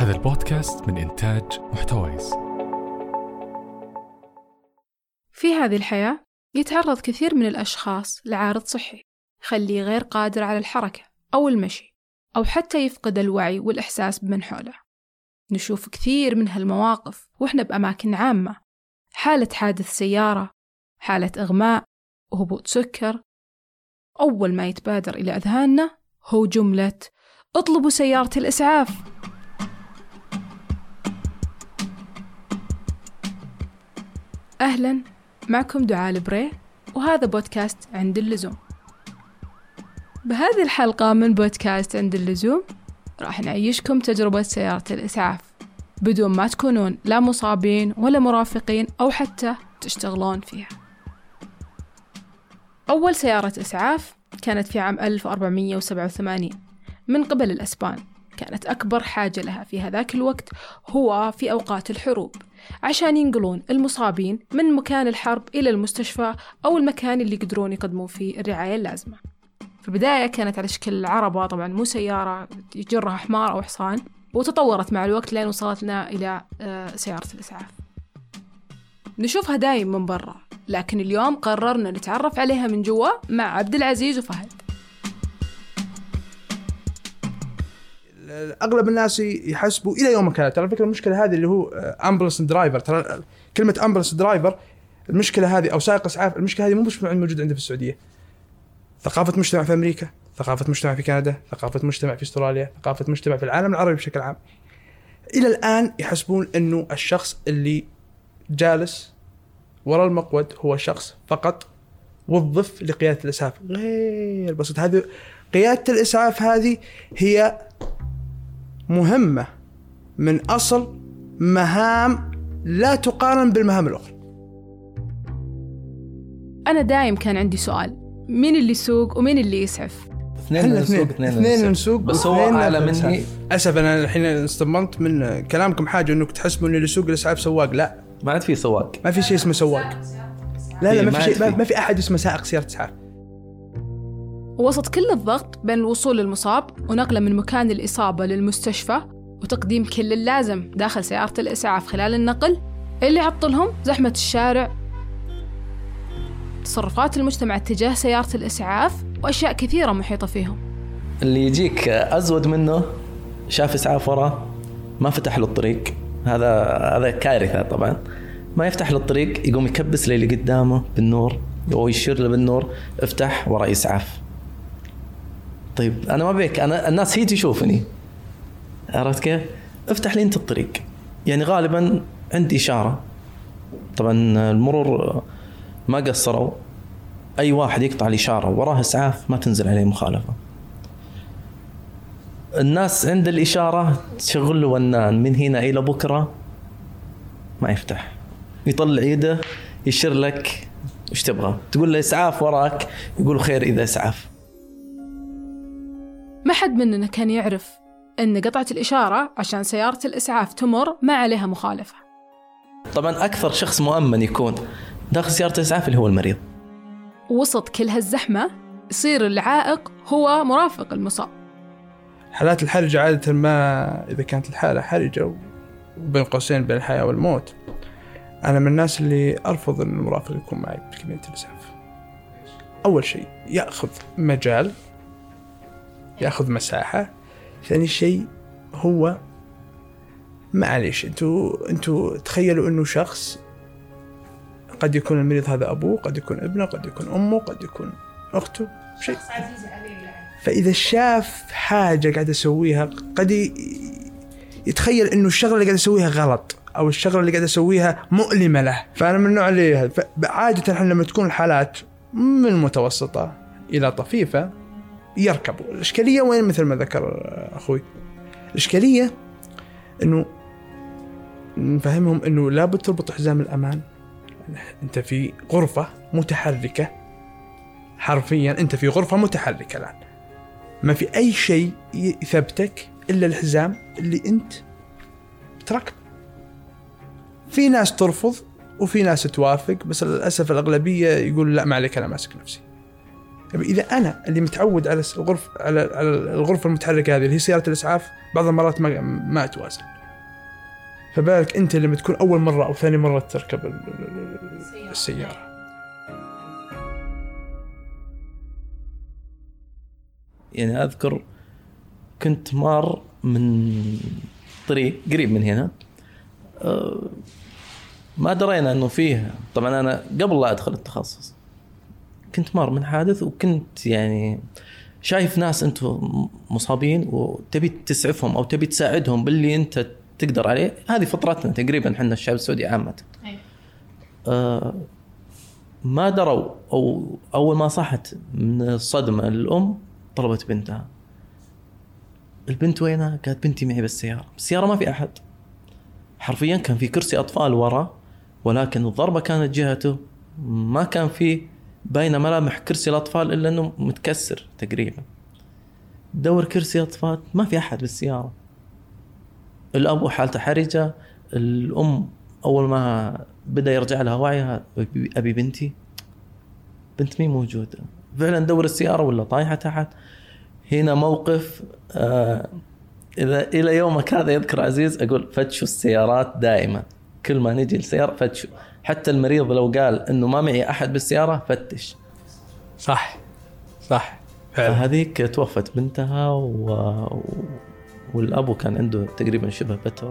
هذا البودكاست من إنتاج محتويس. في هذه الحياة يتعرض كثير من الأشخاص لعارض صحي يخليه غير قادر على الحركة أو المشي، أو حتى يفقد الوعي والإحساس بمن حوله. نشوف كثير من هالمواقف وإحنا بأماكن عامة، حالة حادث سيارة، حالة إغماء، وهبوط سكر. أول ما يتبادر إلى أذهاننا هو جملة اطلبوا سيارة الإسعاف. أهلاً، معكم دعاء البري، وهذا بودكاست عند اللزوم. بهذه الحلقة من بودكاست عند اللزوم راح نعيشكم تجربة سيارة الإسعاف بدون ما تكونون لا مصابين ولا مرافقين أو حتى تشتغلون فيها. أول سيارة إسعاف كانت في عام 1487 من قبل الأسبان. كانت أكبر حاجة لها في هذاك الوقت هو في أوقات الحروب، عشان ينقلون المصابين من مكان الحرب إلى المستشفى أو المكان اللي يقدرون يقدمون فيه الرعاية اللازمة. في البداية كانت على شكل عربة، طبعا مو سيارة يجرها حمار أو حصان، وتطورت مع الوقت لين وصلت لنا إلى سيارة الإسعاف. نشوفها دايم من برا، لكن اليوم قررنا نتعرف عليها من جوا مع عبد العزيز وفهد. أغلب الناس يحسبوا إلى يومك هذا، ترى فكرة المشكلة هذه اللي هو أمبولانس درايفر، ترى كلمة أمبولانس درايفر المشكلة هذه أو سائق إسعاف، المشكلة هذه مش موجودة عندنا في السعودية. ثقافة مجتمع في أمريكا، ثقافة مجتمع في كندا، ثقافة مجتمع في أستراليا، ثقافة مجتمع في العالم العربي بشكل عام. إلى الآن يحسبون إنه الشخص اللي جالس وراء المقود هو شخص فقط وظف لقيادة الإسعاف. غير بسيط. هذه قيادة الإسعاف هذه هي مهمة من أصل مهام لا تقارن بالمهام الأخرى. أنا دايم كان عندي سؤال، مين اللي يسوق ومين اللي يسعف؟ اثنين نسوق، بس هو أعلى مني. أسف أنا الحين استنبطت من كلامكم حاجة إنك تحسبوا إن اللي يسوق الإسعاف سواق. لا، ما عاد في سواق، ما في شيء اسمه سواق. لا ما في شيء، ما في أحد اسمه سائق سيارة إسعاف. وسط كل الضغط بين الوصول للمصاب ونقله من مكان الإصابة للمستشفى وتقديم كل اللازم داخل سيارة الإسعاف خلال النقل، اللي عطلهم زحمة الشارع، تصرفات المجتمع تجاه سيارة الإسعاف، وأشياء كثيرة محيطة فيهم. اللي يجيك أزود منه شاف إسعاف وراه ما فتح له الطريق، هذا كارثة. طبعا ما يفتح له الطريق، يقوم يكبس للي قدامه بالنور أو يشير له بالنور افتح وراء إسعاف. طيب أنا ما بيك، أنا الناس هي تشوفني، عرفت كيف؟ افتح لي أنت الطريق. يعني غالبا عندي إشارة، طبعا المرور ما قصروا، أي واحد يقطع الإشارة وراه إسعاف ما تنزل عليه مخالفة. الناس عند الإشارة تشغل له ونان من هنا إلى بكرة ما يفتح، يطلع يده يشير لك وش تبغى، تقول له إسعاف وراك، يقول خير إذا إسعاف. ما حد مننا كان يعرف أن قطعة الإشارة عشان سيارة الإسعاف تمر ما عليها مخالفة. طبعا أكثر شخص مؤمن يكون داخل سيارة الإسعاف اللي هو المريض. وسط كل هالزحمة يصير العائق هو مرافق المصاب. حالات الحرجة عادة ما إذا كانت الحالة حرجة وبين قوسين بين الحياة والموت، أنا من الناس اللي أرفض أن المرافق يكون معي بكمية الإسعاف. أول شيء يأخذ مجال، يأخذ مساحة. ثاني شيء هو معليش، أنتوا تخيلوا أنه شخص قد يكون المريض هذا أبوه، قد يكون ابنه، قد يكون أمه، قد يكون أخته، شيء. فإذا شاف حاجة قاعد يسويها قد يتخيل أنه الشغلة اللي قاعد يسويها غلط أو الشغلة اللي قاعد يسويها مؤلمة له. فأنا من النوع اللي عادة إحنا لما تكون الحالات من متوسطة إلى طفيفة يركبوا. الإشكالية وين؟ مثل ما ذكر أخوي، الإشكالية إنه نفهمهم إنه لابد تربط حزام الأمان. أنت في غرفة متحركة، حرفيا أنت في غرفة متحركة الآن، ما في أي شيء يثبتك إلا الحزام اللي أنت تركب. في ناس ترفض وفي ناس توافق، بس للأسف الأغلبية يقول لا ما عليك أنا ماسك نفسي. إذا أنا اللي متعود على الغرفة المتحركة هذه اللي هي سيارة الإسعاف، بعض المرات ما أتوازن. فبالك أنت لما تكون أول مرة أو ثاني مرة تركب السيارة. يعني أذكر كنت مار من طريق قريب من هنا، ما درينا أنه فيه، طبعا أنا قبل لا أدخل التخصص كنت مار من حادث، وكنت يعني شايف ناس أنتم مصابين وتبي تسعفهم أو تبي تساعدهم باللي أنت تقدر عليه. هذه فطرتنا تقريبا حنا الشعب السعودي عامة. ما دروا، أو أول ما صحت من الصدمة الأم طلبت بنتها. البنت وينها؟ قالت بنتي معي بالسيارة. السيارة ما في أحد حرفيا، كان في كرسي أطفال ورا، ولكن الضربة كانت جهته، ما كان في باينة ملامح كرسي الأطفال إلا أنه متكسر تقريبا. دور كرسي أطفال ما في أحد بالسيارة. الأب حالته حرجة، الأم أول ما بدأ يرجع لها وعيها أبي بنتي، بنت مين موجودة فعلا؟ دور السيارة ولا طايحة تحت. هنا موقف إذا إلى يومك هذا يذكر عزيز، أقول فتشوا السيارات دائما، كل ما نجي السيارة فتشوا. حتى المريض لو قال إنه ما معي أحد بالسيارة فتش. صح هذيك توفت بنتها والأبو كان عنده تقريبا شبه بتر.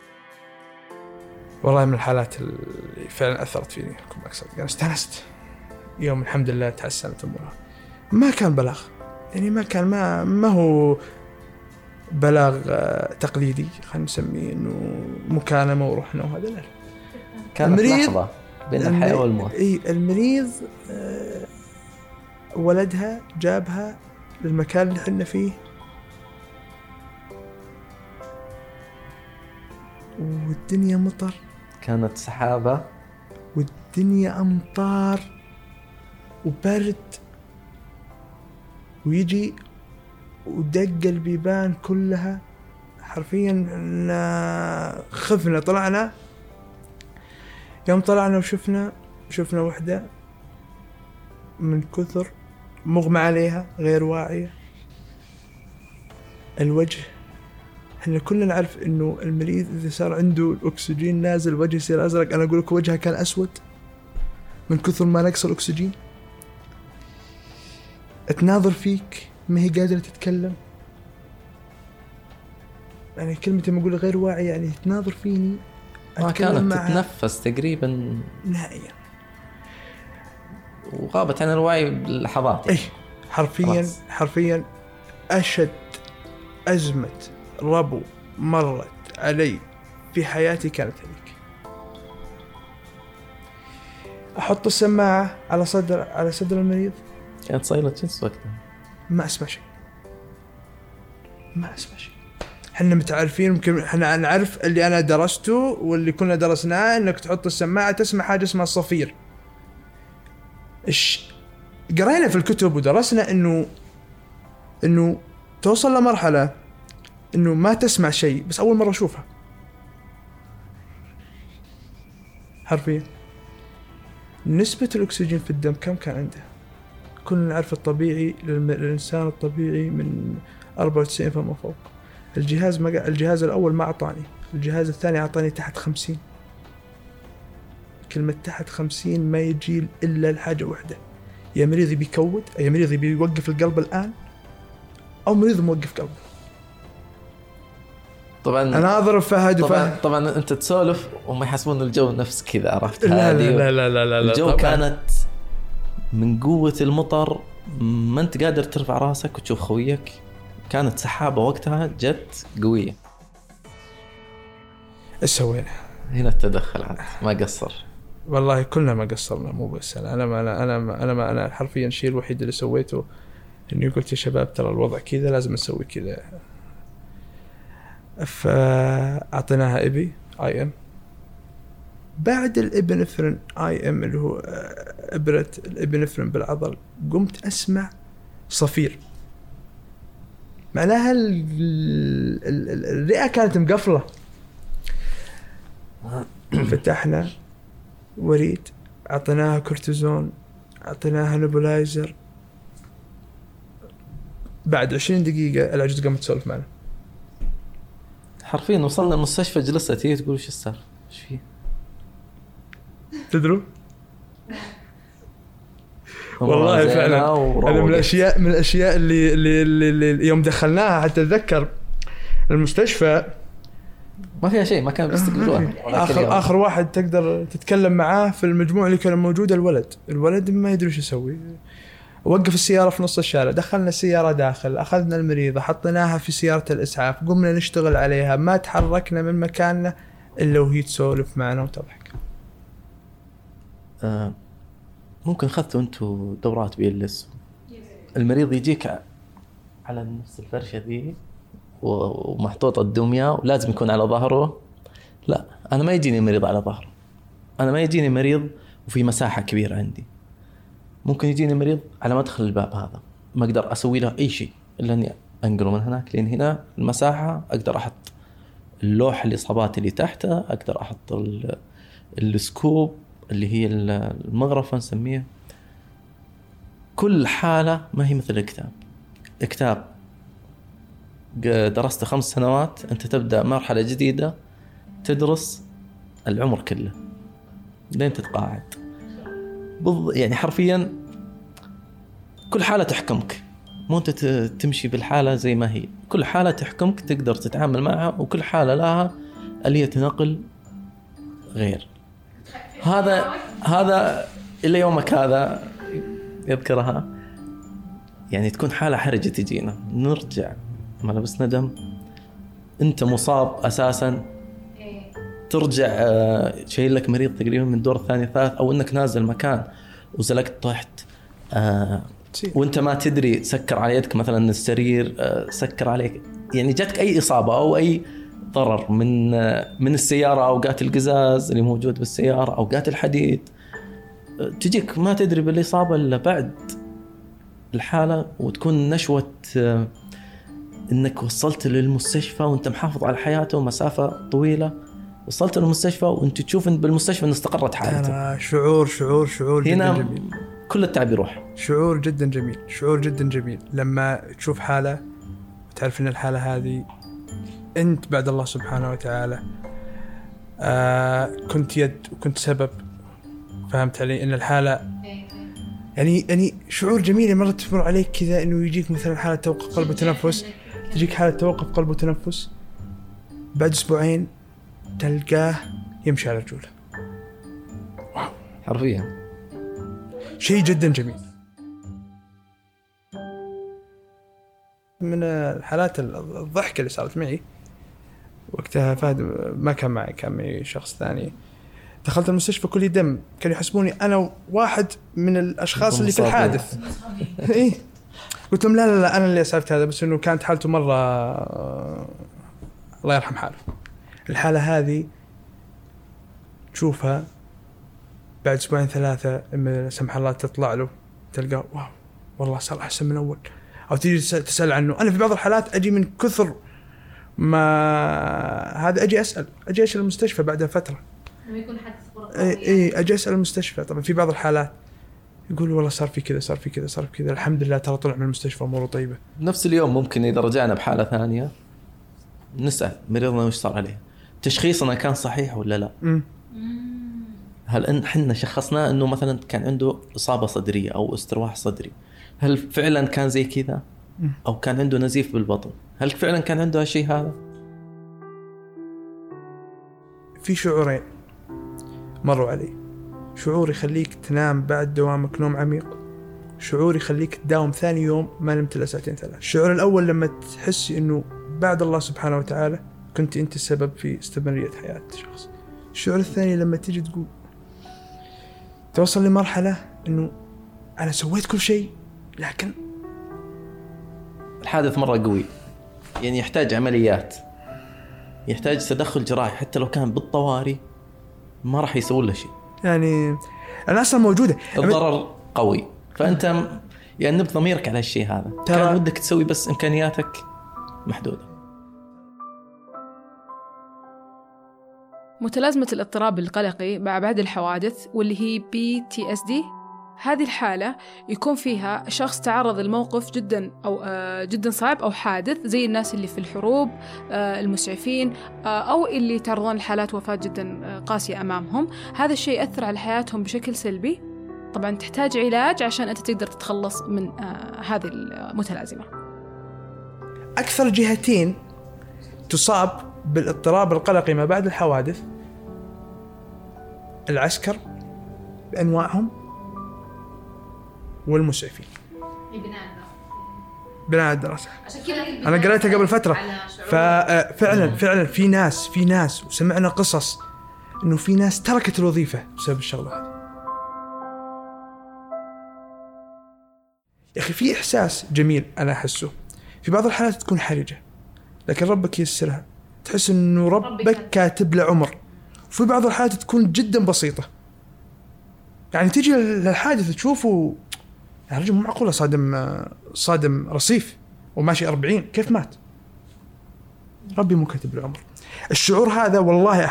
والله من الحالات اللي فعلا أثرت فيني لكم أكثر. يعني استانست يوم الحمد لله تحسنت أمورها. ما كان بلاغ، يعني ما هو بلاغ تقليدي، خلينا نسميه إنه مكالمة ورحنا وهذا. لا، كانت لحظة بين الحياة والموت. المريض ولدها جابها للمكان اللي حنا فيه، والدنيا مطر، كانت سحابة والدنيا أمطار وبرد، ويجي ودق البيبان كلها حرفيا. خفنا، طلعنا. يوم طلعنا وشفنا وحدة من كثر مغمى عليها غير واعية، الوجه. احنا كلنا نعرف انه المريض اذا صار عنده الاكسجين نازل وجهه يصير ازرق. انا اقول لك وجهها كان اسود من كثر ما نقص الاكسجين. تناظر فيك، ما هي قادرة تتكلم. يعني كلمتي ما اقول غير واعي، يعني تناظر فيني، ما كانت تتنفس تقريبا نهائيا، وغابت عن الوعي باللحظات. ايه حرفيا اشد ازمة ربو مرت علي في حياتي كانت هذيك. احط السماعة على صدر المريض، كانت صايلة جنس وقتها، ما اسمع شيء. احنا متعارفين، يمكن احنا نعرف اللي انا درسته واللي كنا درسناه، انك تحط السماعة تسمع حاجة اسمها الصفير. قرينا في الكتب ودرسنا انه توصل لمرحلة انه ما تسمع شيء، بس اول مرة اشوفها حرفيا. نسبة الاكسجين في الدم كم كان عنده؟ كنا نعرف الطبيعي للإنسان الطبيعي من 94 فما فوق. الجهاز الأول ما أعطاني، الجهاز الثاني أعطاني تحت 50. كلمة تحت 50 ما يجي إلا الحاجة واحدة، يا مريض بيكود، يا مريض بيوقف القلب الآن، أو مريض موقف قلبه. طبعا أنا أضرب فهد طبعا أنت تسولف وما يحسبون الجو نفس كذا، عرفت؟ لا لا لا لا لا الجو طبعاً. كانت من قوة المطر ما أنت قادر ترفع راسك وتشوف خويك. كانت سحابة وقتها جت قوية. إيش سوينا؟ هنا التدخل عاد ما قصر. والله كلنا ما قصرنا، مو بس أنا حرفيا الشيء الوحيد اللي سويته إني قلت يا شباب ترى الوضع كذا، لازم نسوي كذا. فأعطيناها إبي IM. بعد الإبنفرين IM اللي هو إبرة الإبنفرين بالعضل، قمت أسمع صفير، معناها الرئة كانت مقفلة. فتحنا وريد، أعطيناها كورتيزون، أعطيناها نبولايزر. بعد 20 دقيقة العجوز قامت تسولف معنا، حرفيا وصلنا المستشفى، جلست هي تقول وش السالفة وش فيه. تدروا والله فعلا هذا من الاشياء اللي يوم دخلناها حتى اتذكر المستشفى ما فيها شيء، ما كان بيستقبلوها. اخر واحد تقدر تتكلم معاه في المجموعه اللي كان موجوده الولد ما يدري ايش يسوي. وقف السياره في نص الشارع، دخلنا السياره داخل، اخذنا المريضه حطيناها في سياره الاسعاف، قمنا نشتغل عليها، ما تحركنا من مكاننا الا وهي تسولف معنا وتضحك. ممكن اخذتوا انتم دورات BLS؟ المريض يجيك على نفس الفرشه ذي ومحطوطه الدميه ولازم يكون على ظهره. لا، انا ما يجيني مريض على ظهره، انا ما يجيني مريض وفي مساحه كبيره عندي. ممكن يجيني مريض على مدخل الباب هذا، ما اقدر اسوي له اي شيء الا اني انقله من هناك لين هنا المساحه. اقدر احط اللوح الاصابات اللي تحته، اقدر احط السكوب اللي هي المغرفه نسميه. كل حاله ما هي مثل الكتاب درست 5 سنوات، انت تبدا مرحله جديده تدرس العمر كله لين تتقاعد. يعني حرفيا كل حاله تحكمك، مو انت تمشي بالحاله زي ما هي، كل حاله تحكمك، تقدر تتعامل معها، وكل حاله لها آلية نقل غير. هذا إلا يومك هذا يذكرها. يعني تكون حالة حرجة تجينا، نرجع ما لبسنا دم، أنت مصاب أساساً، ترجع شايل لك مريض تقريباً من دور الثاني الثالث، أو أنك نازل مكان وزلقت تحت وأنت ما تدري، سكر على يدك مثلاً السرير، سكر عليك، يعني جاتك أي إصابة أو أي ضرر من السيارة، أوقات القزاز اللي موجود بالسيارة، أوقات الحديد، تجيك ما تدري بالإصابة إلا بعد الحالة، وتكون نشوة إنك وصلت للمستشفى وأنت محافظ على حياته مسافة طويلة، وصلت للمستشفى وأنت تشوف إن بالمستشفى إن استقرت حالته. شعور هنا جدا جميل. كل التعب يروح. شعور جدا جميل لما تشوف حالة وتعرف إن الحالة هذه أنت بعد الله سبحانه وتعالى كنت يد وكنت سبب. فهمت علي؟ إن الحالة يعني شعور جميل مرة تمر عليك كذا، إنه يجيك مثلا حالة توقف قلب وتنفس، تجيك حالة توقف قلب وتنفس، بعد أسبوعين تلقاه يمشي على رجوله. واو، حرفيا شيء جدا جميل. من الحالات الضحكة اللي صارت معي وقتها، فهد ما كان معي، كان معي شخص ثاني. دخلت المستشفى كلي دم، كانوا يحسبوني أنا واحد من الأشخاص اللي في الحادث. إيه، قلت لهم لا أنا اللي أسعفت هذا، بس إنه كانت حالته مرة الله يرحم حاله. الحالة هذه تشوفها بعد 2-3 إما سمح الله تطلع له تلقى واو والله صار أحسن من أول، أو تيجي تسأل عنه. أنا في بعض الحالات أجي من كثر ما هذا أجي أسأل المستشفى بعد فترة، لما يكون حدث إيه أجي أسأل المستشفى. طبعا في بعض الحالات يقول والله صار في كذا، الحمد لله ترى طلع من المستشفى أموره طيبة. نفس اليوم ممكن إذا رجعنا بحالة ثانية نسأل مريضنا وش صار عليه، تشخيصنا كان صحيح ولا لا. هل إن حنا شخصنا إنه مثلا كان عنده إصابة صدرية أو استرواح صدري، هل فعلا كان زي كذا، أو كان عنده نزيف بالبطن، هل فعلا كان عنده هالشيء هذا؟ في شعورين مروا علي، شعور يخليك تنام بعد دوامك نوم عميق، شعور يخليك تداوم ثاني يوم ما نمت إلا 2-3. الشعور الأول لما تحس إنه بعد الله سبحانه وتعالى كنت أنت السبب في استمرارية حياة شخص. الشعور الثاني لما تيجي تقول توصل لمرحلة إنه أنا سويت كل شيء، لكن الحادث مرة قوي، يعني يحتاج عمليات، يحتاج تدخل جراحي، حتى لو كان بالطوارئ ما راح يسوي له شيء. يعني أنا أصلا موجودة، الضرر قوي، فأنت يعني نبض ضميرك على الشيء هذا، كان ودك تسوي بس إمكانياتك محدودة. متلازمة الاضطراب القلقي مع بعد الحوادث واللي هي PTSD هذه الحالة يكون فيها شخص تعرض لموقف جدا صعب أو حادث، زي الناس اللي في الحروب، المسعفين، أو اللي تعرضون لحالات وفاة جدا قاسية أمامهم. هذا الشيء يأثر على حياتهم بشكل سلبي. طبعا تحتاج علاج عشان أنت تقدر تتخلص من هذه المتلازمة. أكثر جهتين تصاب بالاضطراب القلقي ما بعد الحوادث: العسكر بأنواعهم والمسعفين. بناء الدراسة أنا قريتها قبل فترة، ففعلا في ناس وسمعنا قصص إنه في ناس تركت الوظيفة بسبب الشغلة هذه. يا أخي في إحساس جميل أنا أحسه في بعض الحالات تكون حرجة، لكن ربك يسرها، تحس إنه ربك كاتب له عمر. وفي بعض الحالات تكون جدا بسيطة، يعني تيجي للحادث تشوفه يا رجل مو معقولة، صادم رصيف وماشي 40 كيف مات؟ ربي مو كاتب له عمر. الشعور هذا والله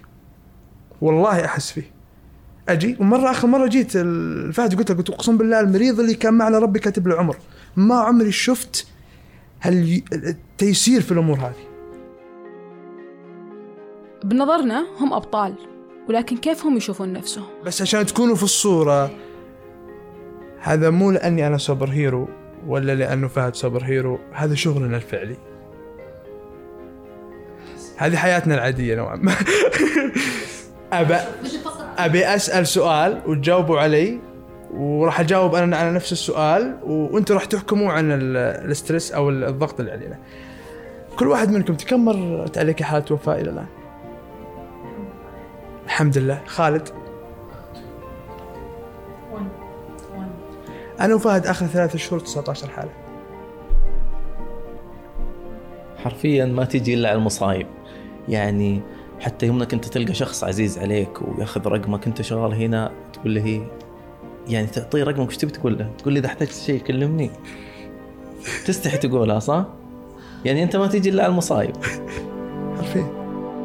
أحس فيه. أجي آخر مرة جيت الفهد قلت أقسم بالله المريض اللي كان معنا ربي كاتب له عمر، ما عمري شفت التيسير في الأمور هذه. بنظرنا هم أبطال، ولكن كيف هم يشوفون نفسهم؟ بس عشان تكونوا في الصورة، هذا مو لأني أنا سوبر هيرو ولا لأنه فهد سوبر هيرو، هذا شغلنا الفعلي، هذه حياتنا العادية نوعا ما. أبي أسأل سؤال وتجاوبوا علي، وراح أجاوب أنا على نفس السؤال، وأنتوا راح تحكموا عن الاسترس أو الضغط اللي علينا. كل واحد منكم كم مرت عليك حالة وفاة إلى الآن؟ الحمد لله. خالد؟ أنا وفهد آخر 3 شهور 19 حالة. حرفيا ما تيجي إلا على المصايب. يعني حتى يومك أنت تلقى شخص عزيز عليك ويأخذ رقمك، أنت شغال هنا، تقول له يعني تعطيه رقمك وش تبي تقول له؟ تقول لي إذا احتجت شيء كلمني. تستحي تقولها صح؟ يعني أنت ما تيجي إلا على المصايب. حرفيا.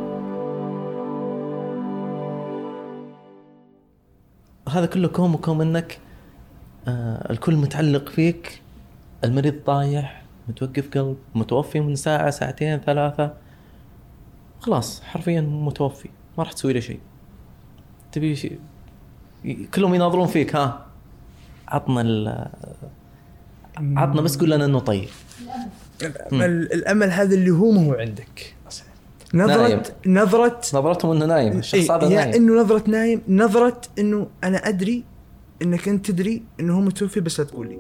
هذا كله كوم إنك الكل متعلق فيك، المريض طايح، متوقف قلب، متوفي من ساعة 2 3، خلاص حرفيا متوفي، ما راح تسوي له شيء. تبي شيء كلهم يناظرون فيك، ها عطنا بس قول لنا انه طيب. الامل هذا اللي هو ما هو عندك اصلا. نظرتهم انه نايم، الشخص هذا نايم، انه نظرة نايم، نظرة انه انا ادري انك انت تدري انه هو متوفي بس لا تقول لي.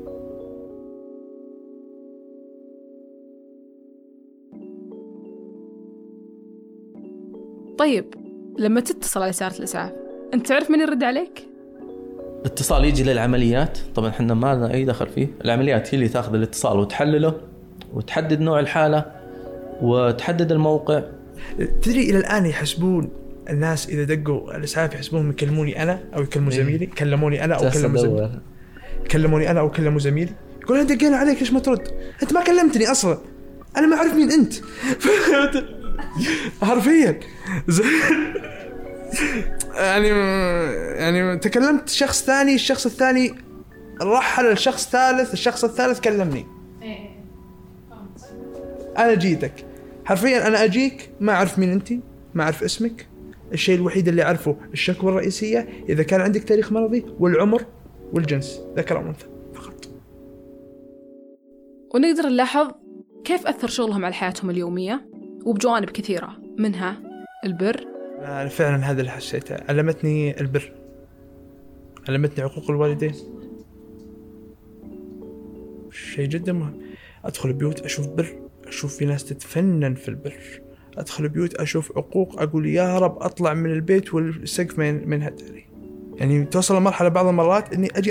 طيب لما تتصل على سيارة الإسعاف أنت تعرف من يرد عليك؟ اتصال يجي للعمليات، طبعا احنا ما لنا أي دخل فيه، العمليات هي اللي تأخذ الاتصال وتحلله وتحدد نوع الحالة وتحدد الموقع. تدري إلى الآن يحسبون الناس إذا دقوا الإسعاف يحسبونهم يكلموني أنا أو يكلموا زميلي، كلموني أنا أو كلموا زميلي، كلموني أنا أو كلموا زميلي، يقول أنا دقينا عليك ليش ما ترد؟ أنت ما كلمتني أصلا، أنا ما أعرف مين أنت. حرفيا يعني تكلمت شخص ثاني، الشخص الثاني رحل الشخص الثالث، الشخص الثالث كلمني. أنا جيتك حرفيا، أنا أجيك ما أعرف مين أنت، ما أعرف اسمك، الشيء الوحيد اللي أعرفه الشكوى الرئيسية إذا كان عندك تاريخ مرضي والعمر والجنس، ذكر أو أنثى فقط. ونقدر نلاحظ كيف أثر شغلهم على حياتهم اليومية وبجوانب كثيرة منها البر. أنا فعلا هذا اللي حسيته، علمتني البر، علمتني عقوق الوالدين، شيء جدا مهم. أدخل بيوت أشوف بر، أشوف في ناس تتفنن في البر، أدخل بيوت أشوف عقوق أقول يا رب أطلع من البيت والسقف من هدري. يعني توصل لمرحلة بعض المرات إني أجي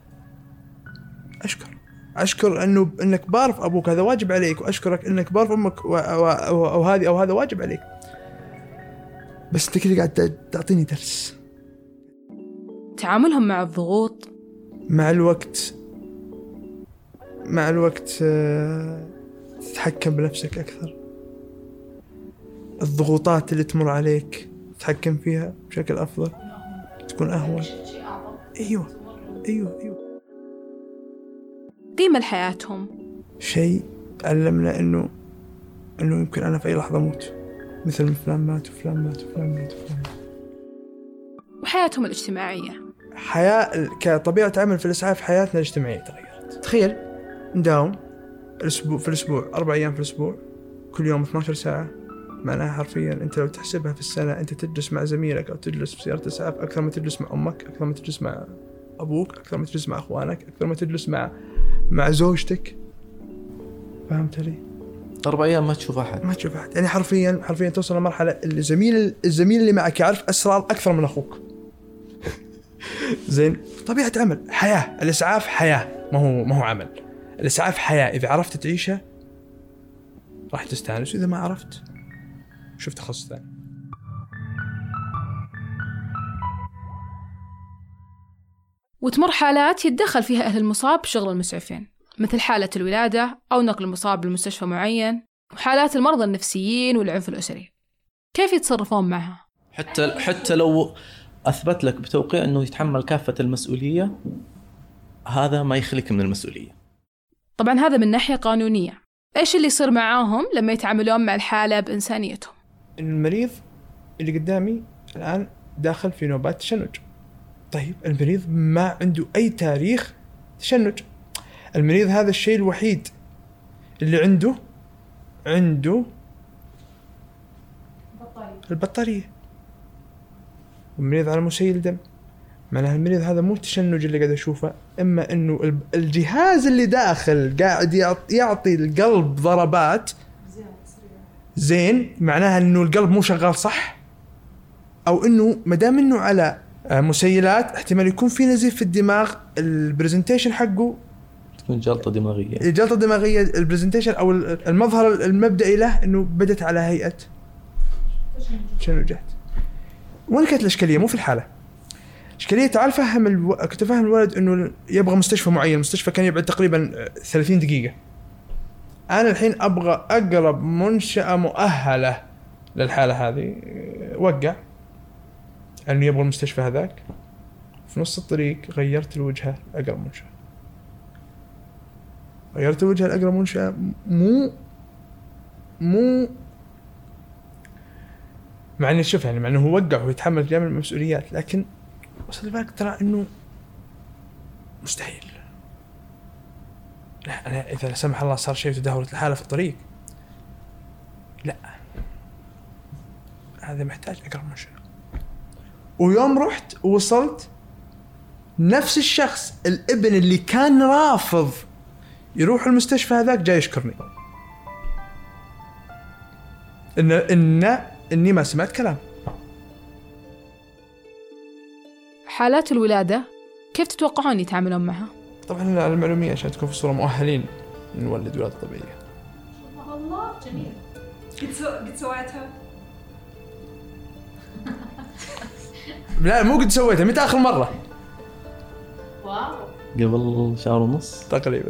أشكر إنك بارف أبوك هذا واجب عليك، وأشكرك إنك بارف أمك أو هذا واجب عليك، بس أنت كده قاعد تعطيني درس. تعاملهم مع الضغوط مع الوقت تتحكم بنفسك أكثر، الضغوطات اللي تمر عليك تتحكم فيها بشكل أفضل، تكون أهون. أيوه. قيمة لحياتهم. شيء علمنا إنه يمكن أنا في أي لحظة أموت، مثل فلان مات وفلان مات وفلان مات وفلان مات. وحياتهم الاجتماعية. حياة كطبيعة عمل في الإسعاف، حياتنا الاجتماعية تغيرت. تخيل نداوم في الأسبوع 4 أيام في الأسبوع، كل يوم 12 ساعة. معناها حرفيا أنت لو تحسبها في السنة أنت تجلس مع زميلك أو تجلس في سيارة إسعاف أكثر ما تجلس مع أمك، أكثر ما تجلس مع أبوك، أكثر ما تجلس مع أخوانك، أكثر ما تجلس مع زوجتك. فهمت لي؟ 4 أيام ما تشوف أحد. يعني حرفيا توصل لمرحلة الزميل اللي معك يعرف أسرار أكثر من أخوك. زين، طبيعة عمل، حياة. الإسعاف حياة، ما هو عمل. الإسعاف حياة، إذا عرفت تعيشها راح تستانس، وإذا ما عرفت شوف تخصص ثاني. وتمر حالات يتدخل فيها أهل المصاب بشغل المسعفين، مثل حالة الولادة أو نقل المصاب لمستشفى معين، وحالات المرضى النفسيين والعنف الأسري. كيف يتصرفون معها؟ حتى لو أثبت لك بتوقيع أنه يتحمل كافة المسؤولية، هذا ما يخليك من المسؤولية. طبعا هذا من ناحية قانونية. إيش اللي يصير معاهم لما يتعاملون مع الحالة بإنسانيتهم؟ المريض اللي قدامي الآن داخل في نوبات تشنج. طيب المريض ما عنده أي تاريخ تشنج. المريض هذا الشيء الوحيد اللي عنده البطارية. المريض على مسيل دم. معناها المريض هذا مو التشنج اللي قاعد أشوفه، إما إنه الجهاز اللي داخل قاعد يعطي القلب ضربات زين، معناها إنه القلب مو شغال صح، أو إنه مدام إنه على مسيلات احتمال يكون في نزيف في الدماغ. البرزنتيشن حقه تكون جلطة دماغية. البرزنتيشن أو المظهر المبدئي له إنه بدت على هيئة تشنجات. وين كانت الإشكالية؟ مو في الحالة. إشكالية تعال كنت فاهم الولد إنه يبغى مستشفى معين. المستشفى كان يبعد تقريبا 30 دقيقة. أنا الحين أبغى أقرب منشأة مؤهلة للحالة هذه. وقع أنه يبغى المستشفى هذاك. في نص الطريق غيرت الوجهة أقرب منشأة. مو مع أنه شوف يعني مع أنه هو وقع ويتحمل جميع المسؤوليات، لكن وصل بالك ترى أنه مستحيل. لا أنا إذا لا سمح الله صار شيء وتدهورت الحالة في الطريق، لا هذا محتاج أقرب منشأة. ويوم رحت ووصلت نفس الشخص الابن اللي كان رافض يروح المستشفى هذاك جاي يشكرني إني ما سمعت كلام. حالات الولادة كيف تتوقعون يتعاملون معها؟ طبعا المعلومية عشان تكون في الصورة مؤهلين نولد ولادة طبيعية. الله جميل. قد سويتها؟ لا مو قد سويتها. متى آخر مرة؟ واو. قبل شهر ونص تقريبا.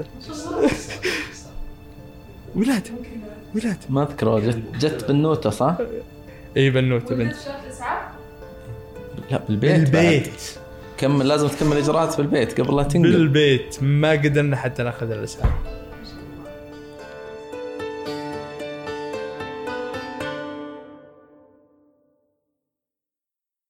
ولاد ما أذكر. جت بنوتة صح؟ إيه بنوتة بنت. لا بالبيت. لازم تكمل إجراءات بالبيت قبل لا تنقل. بالبيت ما قدرنا حتى ناخذ الإسعاف.